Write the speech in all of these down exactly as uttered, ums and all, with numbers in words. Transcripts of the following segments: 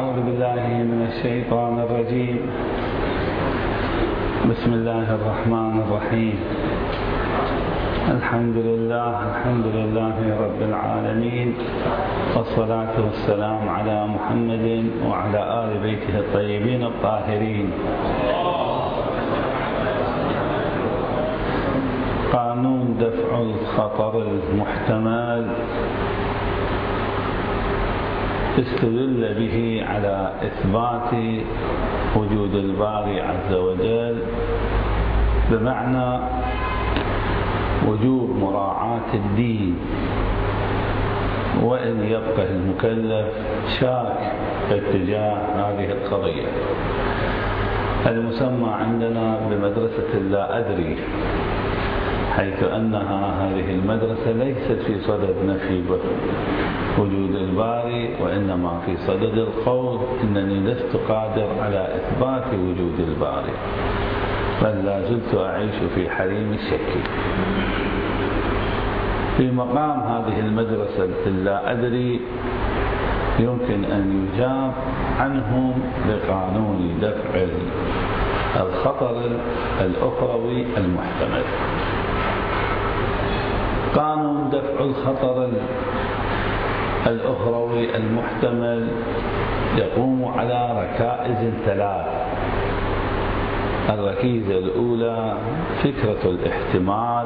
أعوذ بالله من الشيطان الرجيم. بسم الله الرحمن الرحيم. الحمد لله الحمد لله رب العالمين، والصلاة والسلام على محمد وعلى آل بيته الطيبين الطاهرين. قانون دفع الخطر المحتمل استدل به على إثبات وجود الباري عز وجل، بمعنى وجوب مراعاة الدين، وإن يبقى المكلف شاك اتجاه هذه القضية المسمى عندنا بمدرسة اللا أدري، حيث أنها هذه المدرسة ليست في صدد نفي وجود الباري، وإنما في صدد القول إنني لست قادر على إثبات وجود الباري، بل لا زلت أعيش في حريم الشك. في مقام هذه المدرسة اللا أدري يمكن أن يجاب عنهم بقانون دفع الخطر الأخروي المحتمل. قانون دفع الخطر الأخروي المحتمل يقوم على ركائز ثلاث. الركيزة الأولى فكرة الاحتمال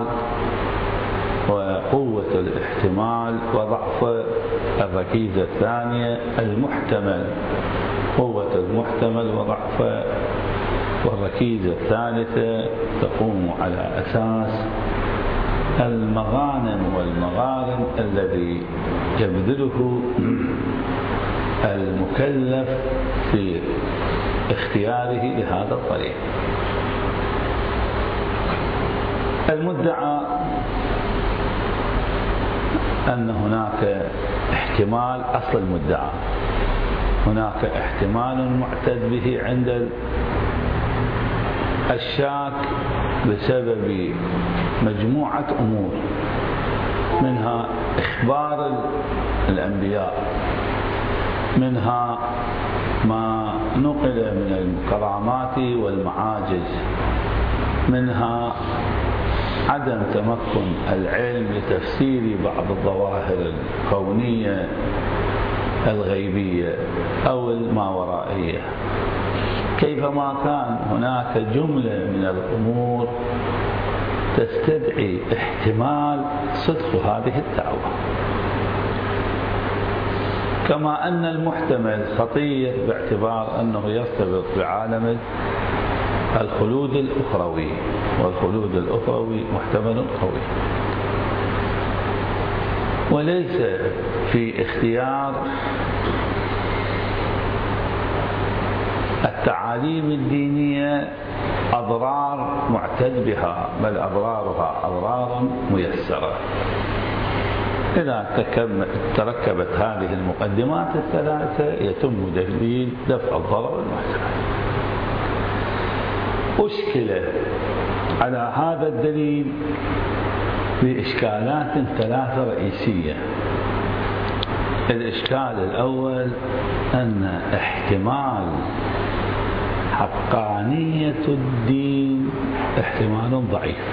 وقوة الاحتمال وضعف. الركيزة الثانية المحتمل، قوة المحتمل وضعفه. والركيزة الثالثة تقوم على أساس المغانم والمغارم الذي يبذله المكلف في اختياره لهذا الطريق. المدعى أن هناك احتمال، أصل المدعى هناك احتمال معتد به عند الشاك بسبب مجموعة أمور، منها إخبار الأنبياء، منها ما نقل من الكرامات والمعاجز، منها عدم تمكن العلم لتفسير بعض الظواهر الكونية الغيبية أو الماورائية. كيفما كان هناك جملة من الأمور تستدعي احتمال صدق هذه الدعوة، كما أن المحتمل خطير باعتبار أنه يرتبط بعالم الخلود الأخروي، والخلود الأخروي محتمل قوي، وليس في اختيار التعاليم الدينية أضرار معتد بها، بل أضرارها أضرار ميسرة. إذا تركبت هذه المقدمات الثلاثة يتم دليل دفع الضرر المحتمل. أشكل على هذا الدليل بإشكالات ثلاثة رئيسية. الإشكال الأول أن احتمال حقانية الدين احتمال ضعيف،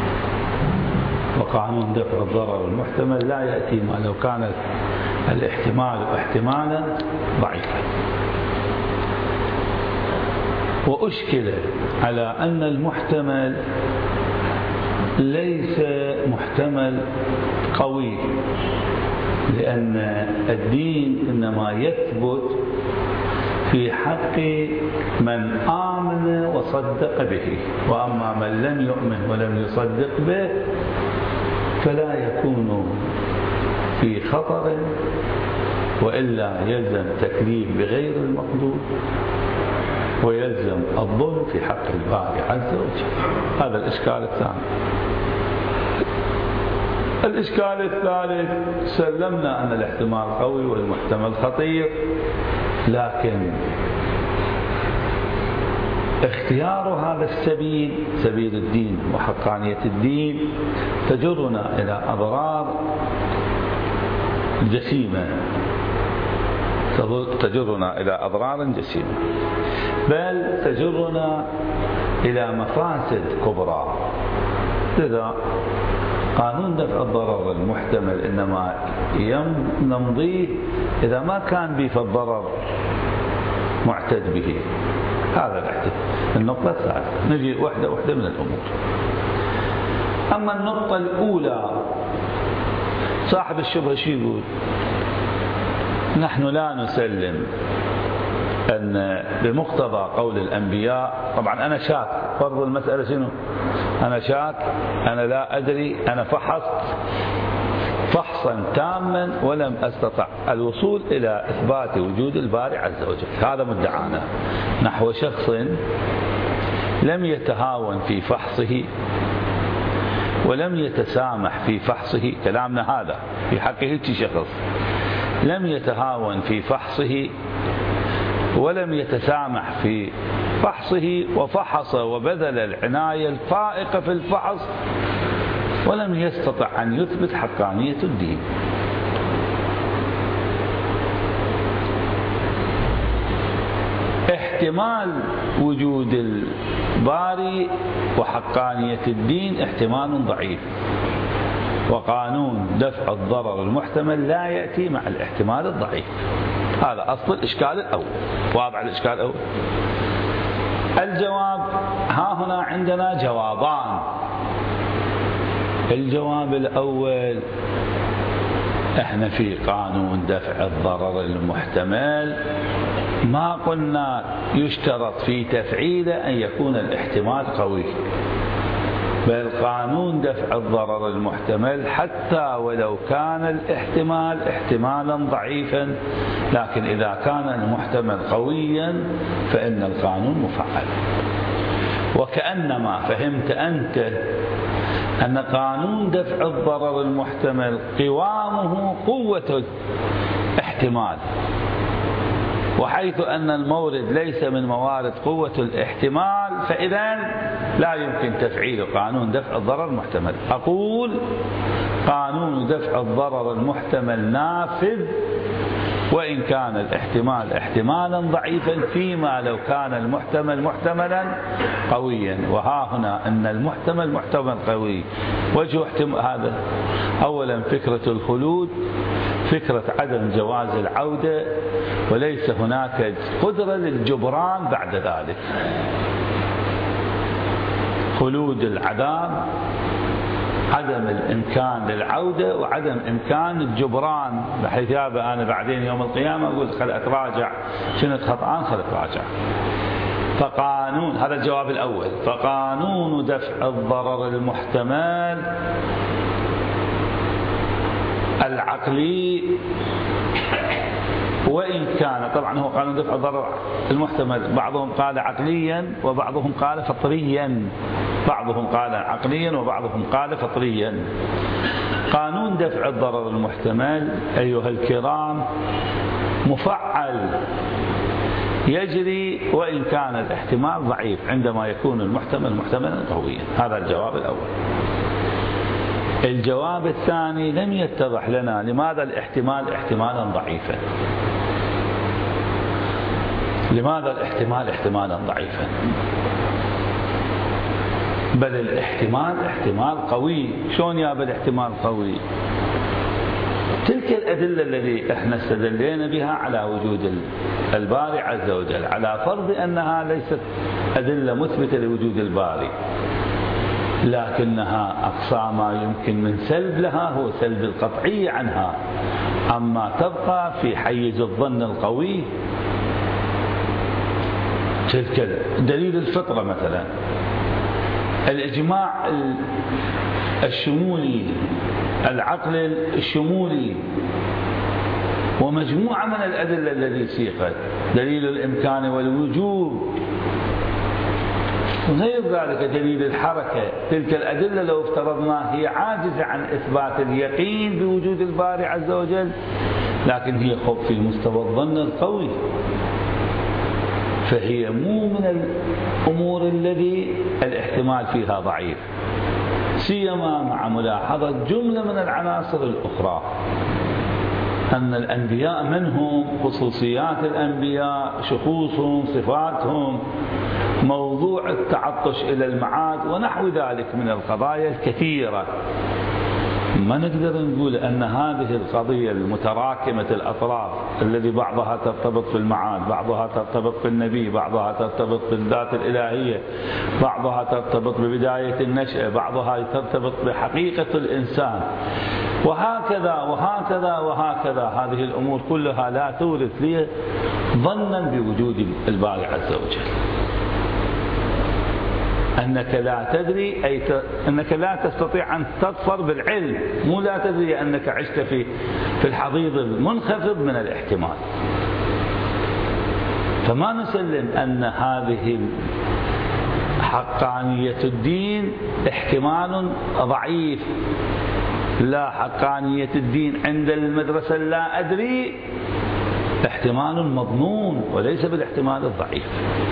وقانون دفع الضرر المحتمل لا يأتي ما لو كان الاحتمال احتمالا ضعيفا. وأشكل على أن المحتمل ليس محتمل قوي، لأن الدين إنما يثبت في حق من آمن وصدق به، وأما من لم يؤمن ولم يصدق به فلا يكون في خطر، وإلا يلزم تكليف بغير المقدور، ويلزم الظلم في حق الباري عز وجل. هذا الإشكال الثاني. الإشكال الثالث، سلمنا أن الاحتمال قوي والمحتمل خطير، لكن اختيار هذا السبيل، سبيل الدين وحقانية الدين، تجرنا إلى أضرار جسيمة تجرنا إلى أضرار جسيمة، بل تجرنا إلى مفاسد كبرى. لذا قانون دفع الضرر المحتمل إنما نمضيه إذا ما كان به فالضرر معتد به. هذا الاحتمال. النقطة الثالثة نجي واحدة واحدة من الأمور. أما النقطة الأولى، صاحب الشبهة شو يقول؟ نحن لا نسلم أن بمقتضى قول الأنبياء. طبعا أنا شاك، فرض المسألة شنو؟ أنا شاك، أنا لا أدري، أنا فحصت فحصا تاما ولم أستطع الوصول إلى إثبات وجود الباري عز وجل. هذا مدعانا نحو شخص لم يتهاون في فحصه ولم يتسامح في فحصه. كلامنا هذا في حق هيك شخص لم يتهاون في فحصه ولم يتسامح في فحصه، وفحص وبذل العناية الفائقة في الفحص ولم يستطع أن يثبت حقانية الدين. احتمال وجود الباري وحقانية الدين احتمال ضعيف، وقانون دفع الضرر المحتمل لا يأتي مع الاحتمال الضعيف. هذا أصل الإشكال الأول. واضح الإشكال الأول؟ الجواب، ها هنا عندنا جوابان. الجواب الأول، احنا في قانون دفع الضرر المحتمل ما قلنا يشترط في تفعيله أن يكون الاحتمال قوي، بل قانون دفع الضرر المحتمل حتى ولو كان الاحتمال احتمالا ضعيفا، لكن إذا كان المحتمل قويا فإن القانون مفعل. وكأنما فهمت أنت أن قانون دفع الضرر المحتمل قوامه قوة الاحتمال، وحيث أن المورد ليس من موارد قوة الاحتمال فإذا لا يمكن تفعيل قانون دفع الضرر المحتمل. أقول قانون دفع الضرر المحتمل نافذ وإن كان الاحتمال احتمالا ضعيفا، فيما لو كان المحتمل محتملا قويا. وها هنا أن المحتمل محتمل قوي. وجه احتمال هذا، أولا فكرة الخلود، فكرة عدم جواز العودة، وليس هناك قدرة للجبران بعد ذلك. خلود العذاب، عدم الإمكان للعودة وعدم إمكان الجبران، بحيث يابا أنا بعدين يوم القيامة أقول خل أتراجع، شنت خطأان خل أتراجع. فقانون، هذا الجواب الأول، فقانون دفع الضرر المحتمل العقلي وإن كان، طبعا هو قانون دفع الضرر المحتمل بعضهم قال عقليا وبعضهم قال فطريا، بعضهم قال عقليا وبعضهم قال فطريا. قانون دفع الضرر المحتمل أيها الكرام مفعل، يجري وإن كان الاحتمال ضعيف عندما يكون المحتمل محتملا قويا. هذا الجواب الأول. الجواب الثاني، لم يتضح لنا لماذا الاحتمال احتمالا ضعيفا. لماذا الاحتمال احتمالا ضعيفا؟ بل الاحتمال احتمال قوي. شلون يا بل احتمال قوي؟ تلك الأدلة التي احنا استدلينا بها على وجود الباري عز وجل، على فرض أنها ليست أدلة مثبتة لوجود الباري، لكنها أقصى ما يمكن من سلب لها هو سلب القطعية عنها، أما تبقى في حيز الظن القوي. تلك دليل الفطرة مثلا، الإجماع الشمولي، العقل الشمولي، ومجموعة من الأدلة التي سيقت، دليل الإمكان والوجوب، وغير ذلك دليل الحركة. تلك الأدلة لو افترضنا هي عاجزة عن إثبات اليقين بوجود الباري عز وجل، لكن هي خب في مستوى الظن القوي، فهي مو من الأمور الذي الاحتمال فيها ضعيف، سيما مع ملاحظة جملة من العناصر الأخرى. أن الأنبياء منهم، خصوصيات الأنبياء، شخوصهم، صفاتهم، موضوع التعطش إلى المعاد ونحو ذلك من القضايا الكثيرة. ما نقدر نقول أن هذه القضية المتراكمة الأطراف الذي بعضها ترتبط بالمعاد، بعضها ترتبط بالنبي، بعضها ترتبط بالذات الإلهية، بعضها ترتبط ببداية النشأة، بعضها ترتبط بحقيقة الإنسان، وهكذا وهكذا وهكذا. هذه الأمور كلها لا تورث لي ظنا بوجود الباري عز وجل. أنك لا تدري أي ت... أنك لا تستطيع أن تظفر بالعلم، مو لا تدري أنك عشت في في الحضيض المنخفض من الاحتمال. فما نسلم أن هذه حقانية الدين احتمال ضعيف. لا، حقانية الدين عند المدرسة لا أدري احتمال مضمون وليس بالاحتمال الضعيف.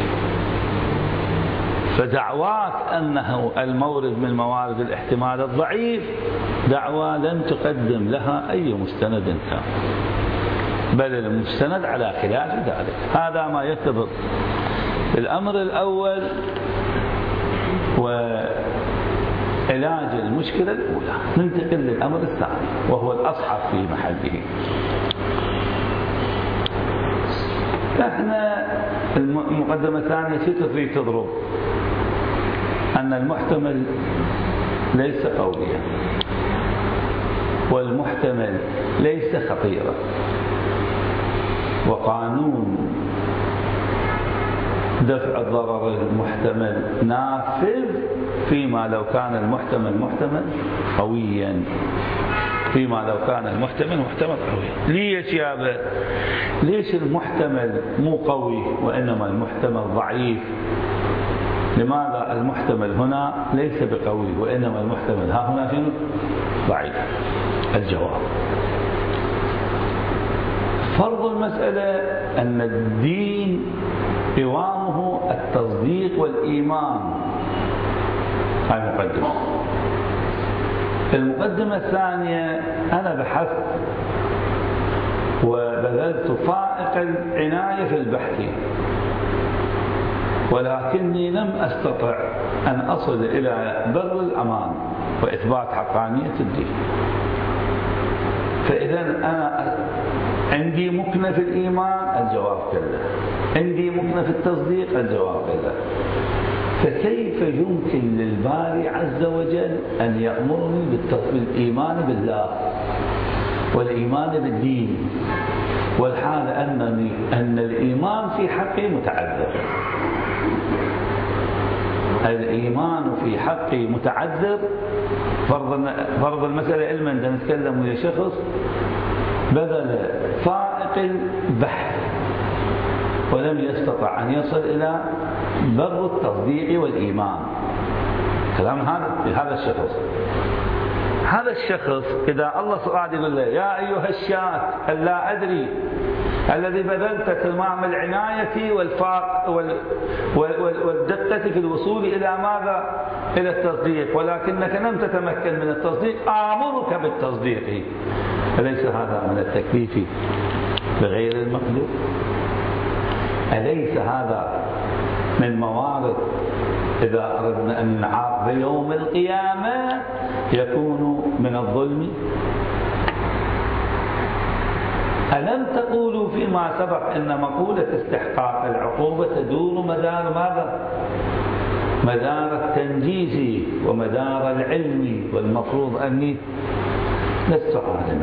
فدعواك أنه المورد من موارد الاحتمال الضعيف دعوى لن تقدم لها أي مستند كان، بل المستند على خلاف ذلك. هذا ما يرتبط بالأمر الأول وعلاج المشكلة الأولى. ننتقل للأمر الثاني وهو الأصحب في محله. احنا المقدمة الثانية شو تريد تضرب؟ أن المحتمل ليس قويا، والمحتمل ليس خطيرا، وقانون دفع الضرر المحتمل نافذ فيما لو كان المحتمل محتمل قويا، فيما لو كان المحتمل محتمل قوي. ليش يا أبا؟ ليش المحتمل مو قوي وإنما المحتمل ضعيف؟ لماذا المحتمل هنا ليس بقوي وإنما المحتمل ها هنا شنو؟ ضعيف. الجواب: فرض المسألة أن الدين قوامه التصديق والإيمان. هاي مقدمة. المقدمة الثانية: أنا بحثت وبذلت فائق العناية في البحث، ولكني لم أستطع أن أصل إلى بر الأمان وإثبات حقانية الدين. فإذا أنا عندي مكنة في الإيمان؟ الجواب كلا. عندي مكنة في التصديق؟ الجواب كلا. فكيف يمكن للباري عز وجل أن يأمرني بالإيمان بالله والإيمان بالدين والحال أنني أن الإيمان في حقي متعذر؟ الإيمان في حقي متعذر. فرض فرض المسألة علما عندما نتكلم ويا شخص بذل فائق البحث ولم يستطع أن يصل إلى بر التصديق والإيمان. كلام هذا هذا الشخص هذا الشخص إذا الله قاعد يقول له: يا أيها الشاة ألا أدري الذي بذلت تمام العناية والفاق والدقة في الوصول إلى ماذا؟ إلى التصديق، ولكنك لم تتمكن من التصديق، آمرك بالتصديق. أليس هذا من التكليف بغير المقدور؟ أليس هذا من موارد إذا أردنا أن نعاقب يوم القيامة يكون من الظلم؟ ألم تقولوا فيما سبق أن مقولة استحقاق العقوبة تدور مدار ماذا؟ مدار التنجيز ومدار العلم، والمفروض أني لست عالما.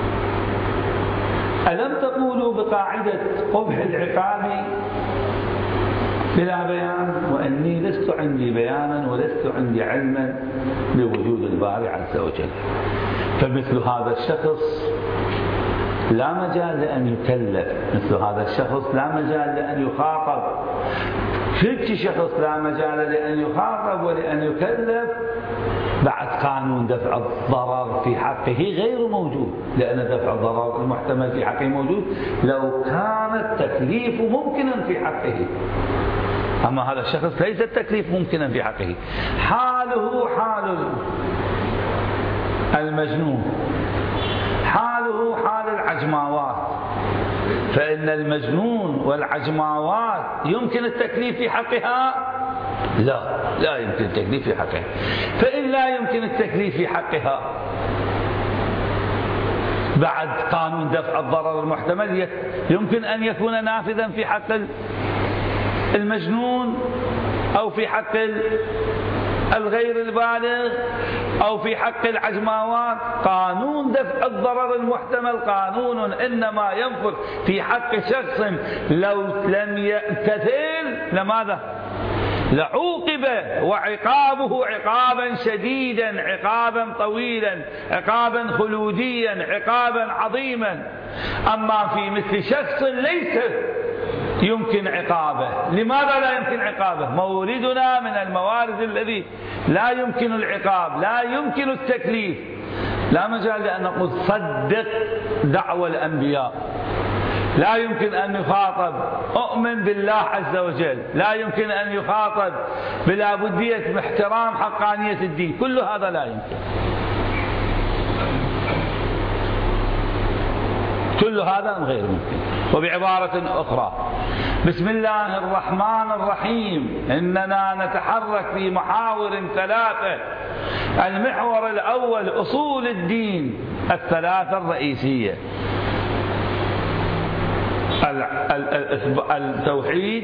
ألم تقولوا بقاعدة قبح العقاب بلا بيان، وأني لست عندي بيانا ولست عندي علما بوجود الباري عز وجل. فمثل هذا الشخص لا مجال لأن يكلف، مثل هذا الشخص لا مجال لأن يخاطب، كل شخص لا مجال لأن يخاطب ولأن يكلف بعد قانون دفع الضرر في حقه غير موجود، لأن دفع الضرر المحتمل في حقه موجود لو كان التكليف ممكنا في حقه. أما هذا الشخص ليس التكليف ممكنا في حقه، حاله حال المجنون، حاله حال العجوز، العجماوات، فإن المجنون والعجماوات يمكن التكليف في حقها؟ لا، لا يمكن التكليف في حقها. فإن لا يمكن التكليف في حقها، بعد قانون دفع الضرر المحتمل يمكن أن يكون نافذا في حق المجنون أو في حق الغير البالغ أو في حق العجماوات. قانون دفع الضرر المحتمل قانون إنما ينفذ في حق شخص لو لم يمتثل لماذا؟ لعوقب، وعقابه عقابا شديدا، عقابا طويلا، عقابا خلوديا، عقابا عظيما. أما في مثل شخص ليس يمكن عقابه، لماذا لا يمكن عقابه؟ موردنا من الموارد الذي لا يمكن العقاب، لا يمكن التكليف. لا مجال لأن نقول صدق دعوى الأنبياء، لا يمكن أن يخاطب أؤمن بالله عز وجل، لا يمكن أن يخاطب بلا بدية باحترام حقانية الدين، كل هذا لا يمكن، كل هذا غير ممكن. وبعبارة أخرى، بسم الله الرحمن الرحيم، إننا نتحرك في محاور ثلاثة. المحور الأول أصول الدين الثلاثة الرئيسية: التوحيد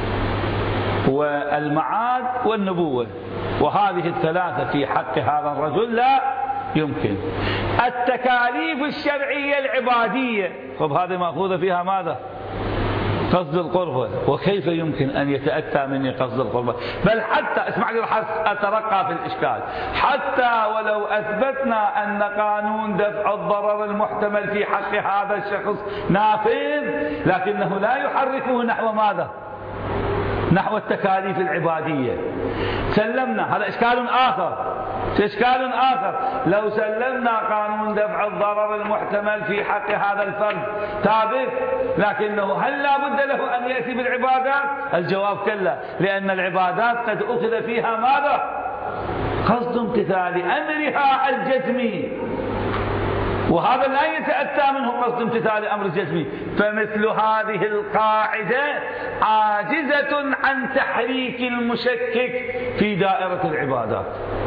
والمعاد والنبوة، وهذه الثلاثة في حق هذا الرجل لا يمكن. التكاليف الشرعية العبادية، طب هذه مأخوذة فيها ماذا؟ قصد القربة. وكيف يمكن أن يتأتى مني قصد القربة؟ بل حتى اسمع لي راح أترقى في الإشكال، حتى ولو أثبتنا أن قانون دفع الضرر المحتمل في حق هذا الشخص نافذ، لكنه لا يحركه نحو ماذا؟ نحو التكاليف العبادية. سلمنا، هذا إشكال آخر، إشكال آخر. لو سلمنا قانون دفع الضرر المحتمل في حق هذا الفرد ثابت، لكنه هل لا بد له أن يأتي بالعبادات؟ الجواب كلا، لأن العبادات قد أخذ فيها ماذا؟ قصد امتثال أمرها الجزمي، وهذا لا يتأتى منه قصد امتثال أمر الجزمي. فمثل هذه القاعدة عاجزة عن تحريك المشكك في دائرة العبادات.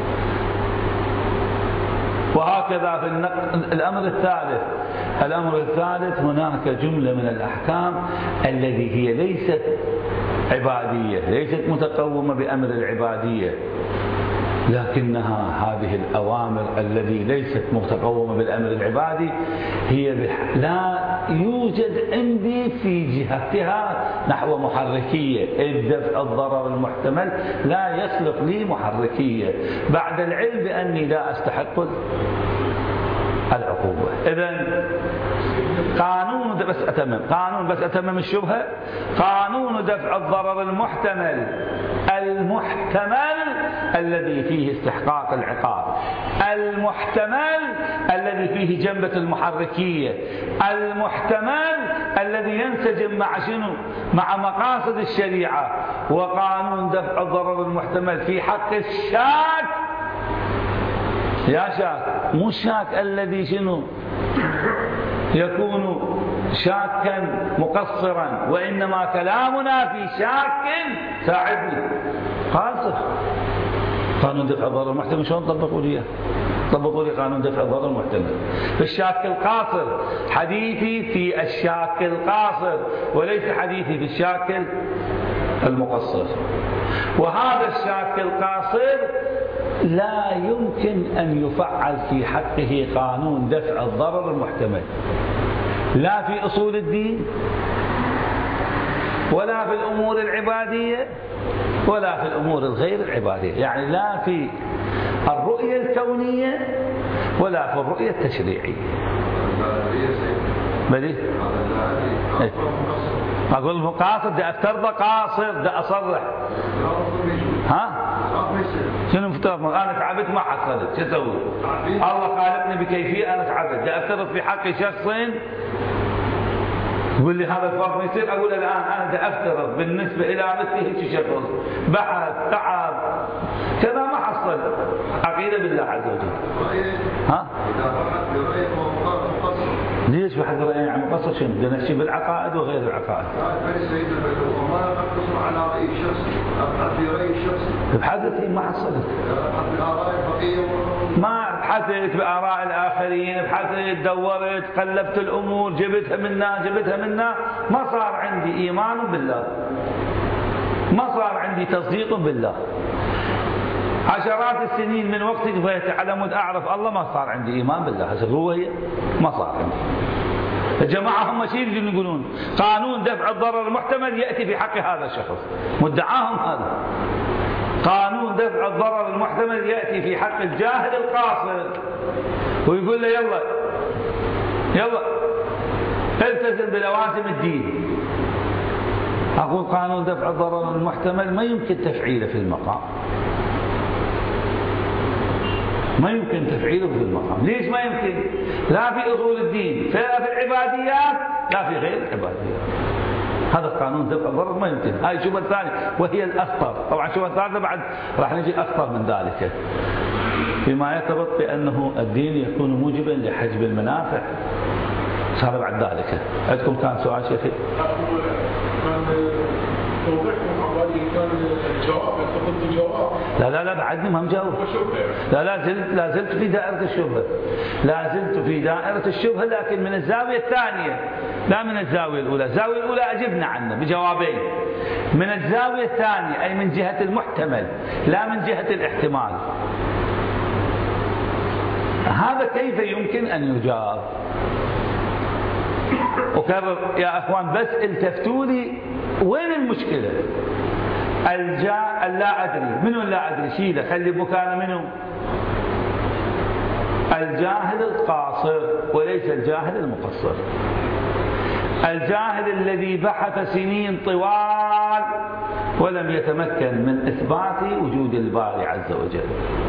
وهكذا في الأمر الثالث، الأمر الثالث هناك جملة من الأحكام التي هي ليست عبادية، ليست متقومة بأمر العبادية، لكنها هذه الأوامر التي ليست متقومة بالأمر العبادي هي لا يوجد عندي في جهتها نحو محركية. الدفع الضرر المحتمل لا يخلق لي محركية بعد العلم بأني لا أستحق العقوبة. إذن قانون بس أتمم قانون بس أتمم الشبهة. قانون دفع الضرر المحتمل المحتمل الذي فيه استحقاق العقاب، المحتمل الذي فيه جنبة المحركية، المحتمل الذي ينسجم مع شنو؟ مع مقاصد الشريعة. وقانون دفع الضرر المحتمل في حق الشاك، يا شاك، مو الشاك الذي شنو يكون شاكا مقصرا، وإنما كلامنا في شاك ساعدني قاصر. قانون دفع الضرر المحتمل شلون طبقوا لي؟ طبقوا لي قانون دفع الضرر المحتمل في الشاك القاصر. حديثي في الشاك القاصر وليس حديثي في الشاك المقصر. وهذا الشاك القاصر لا يمكن أن يفعل في حقه قانون دفع الضرر المحتمل، لا في أصول الدين ولا في الأمور العبادية ولا في الأمور الغير العبادية، يعني لا في الرؤية الكونية ولا في الرؤية التشريعية. بدي أقول مقاصد، ده أفترض قاصر، ده أصرح. ها؟ شنو مفترض؟ أنا تعبت ما حصلت، شو أسوي؟ الله خالقني بكيفية، أنا تعبت، ده أفترض في حق شخص يقول لي هذا الفرق ما يصير، أقول الآن أنا ده أفترض بالنسبة إلى مثله شخص بحث تعب كذا ما حصل، عقيدة بالله عز وجل. ها؟ ليش بحق رأي عن مقصر؟ شنو بدنا نحكي بالعقائد وغير العقائد. ما نقتصر على رأي شخص، أبحث في رأي شخص. بحثت ما حصلت. أبحث بآراء البقية. ما بحثت بآراء الآخرين، بحثت دورت قلبت الأمور جبتها منا جبتها منا، ما صار عندي إيمان بالله، ما صار عندي تصديق بالله. عشرات السنين من وقت فات على مود أعرف الله ما صار عندي إيمان بالله. هسه هو هي ما صار عندي. الجماعة هم شيء يريدون يقولون قانون دفع الضرر المحتمل يأتي في حق هذا الشخص، مدعاهم هذا. قانون دفع الضرر المحتمل يأتي في حق الجاهل القاصر، ويقول له يلا يلا التزم بلوازم الدين. أقول قانون دفع الضرر المحتمل ما يمكن تفعيله في المقام، ما يمكن تفعيله في المقام. ليش ما يمكن؟ لا في أصول الدين، لا في العباديات، لا في غير العباديات. هذا القانون دفع الضرر ما يمكن. هاي الشبهة الثانية وهي الأخطر. طبعا الشبهة الثالثة بعد راح نجي أخطر من ذلك، فيما يرتبط بأنه الدين يكون موجبا لحجب المنافع. صار بعد ذلك. عندكم كان سؤال شيخي؟ لا لا لا بعدني ما مجاوب. لا لا زلت لا زلت في دائرة الشبهة، لا زلت في دائرة الشبهة، لكن من الزاوية الثانية لا من الزاوية الأولى. الزاوية الأولى أجبنا عنه بجوابين. من الزاوية الثانية أي من جهة المحتمل لا من جهة الاحتمال. هذا كيف يمكن أن يجاب؟ أكرر يا أخوان بس التفتوا لي وين المشكلة؟ الجا اللا أدري، منو اللا أدري؟ شيله خلي مكانه منو؟ الجاهل القاصر وليس الجاهل المقصر. الجاهل الذي بحث سنين طوال ولم يتمكن من إثبات وجود الباري عز وجل.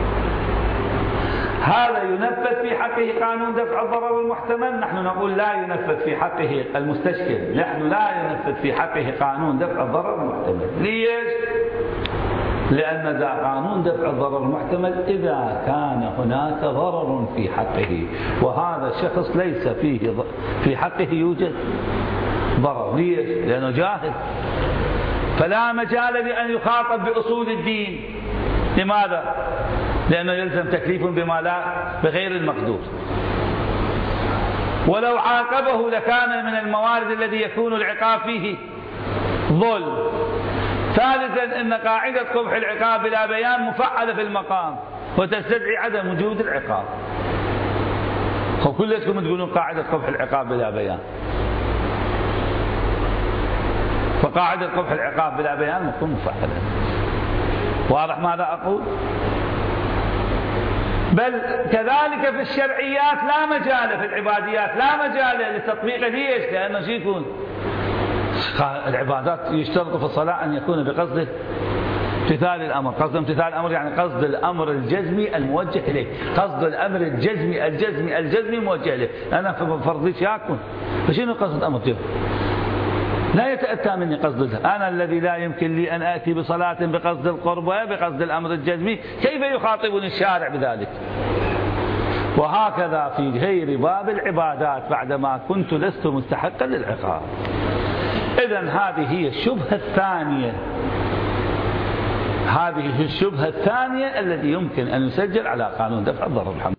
هذا ينفذ في حقه قانون دفع الضرر المحتمل؟ نحن نقول لا ينفذ في حقه المستشكل، نحن لا ينفذ في حقه قانون دفع الضرر المحتمل. ليش؟ لأن ذا قانون دفع الضرر المحتمل إذا كان هناك ضرر في حقه، وهذا الشخص ليس فيه في حقه يوجد ضرر. ليش؟ لأنه جاهل، فلا مجال لأن يخاطب بأصول الدين. لماذا؟ لأنه يلزم تكليف بما لا بغير المقدور، ولو عاقبه لكان من الموارد الذي يكون العقاب فيه ظلم. ثالثا أن قاعدة قبح العقاب بلا بيان مفعلة في المقام وتستدعي عدم وجود العقاب. وكلكم تقولون قاعدة قبح العقاب بلا بيان، فقاعدة قبح العقاب بلا بيان تكون مفعلة. واضح ماذا أقول؟ بل كذلك في الشرعيات لا مجال، في العباديات لا مجال للتطبيق. ليش؟ لأنه شو يكون؟ العبادات يشترط في الصلاة أن يكون بقصد امتثال الأمر. قصد امتثال الأمر يعني قصد الأمر الجزمي الموجه إليه، قصد الأمر الجزمي الجزمي الجزمي موجه إليه. أنا في فرضي شاكون، فشنو قصد أمر جزمي؟ لا يتأتى مني قصد. أنا الذي لا يمكن لي أن آتي بصلاة بقصد القرب وبقصد الأمر الجزمي، كيف يخاطبني الشارع بذلك؟ وهكذا في غير باب العبادات بعدما كنت لست مستحقا للعقاب. إذن هذه هي الشبهة الثانية، هذه الشبهة الثانية التي يمكن أن يسجل على قانون دفع الضرر.